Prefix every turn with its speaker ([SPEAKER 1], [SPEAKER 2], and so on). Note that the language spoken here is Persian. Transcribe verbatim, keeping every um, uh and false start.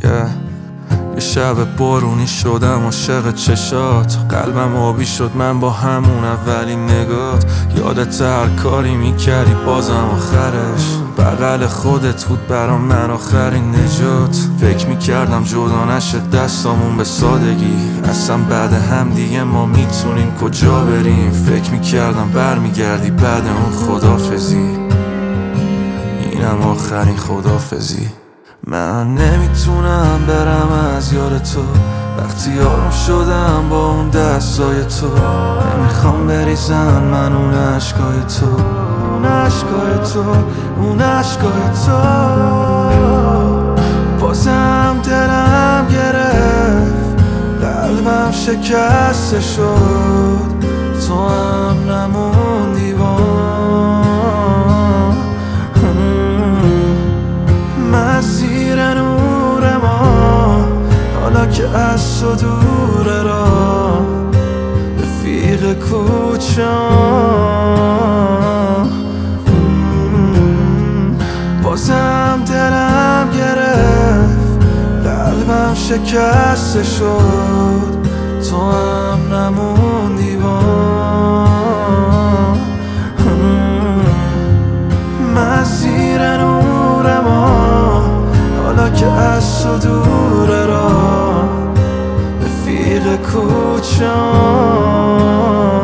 [SPEAKER 1] کرد. یه شب بارونی شدم عاشق چشات، قلبم آبی شد من با همون اولین نگات. یادت هر کاری میکردی بازم آخرش بغل خودت بود برام من آخرین نجات. فکر میکردم جدا نشه دستامون به سادگی، اصلا بعد هم دیگه ما میتونیم کجا بریم. فکر میکردم برمیگردی بعد اون خدافزی، اینم آخرین خدافزی. من نمیتونم برم از یاد تو، وقتی آروم شدم با اون دستای تو. نمیخوام بریزم من اون عشقای تو، اون عشقای تو، اون عشقای تو. بازم دلم گرفت، قلبم شکسته شد، تو هم نموندی با من زیر نور ما. حالا که از تو دوره را رفیق کوچه، بازم دلم گرفت، قلبم شکسته شد، تو هم نموندی با من زیر نور ما. حالا که از تو دوره را رفیق کوچه.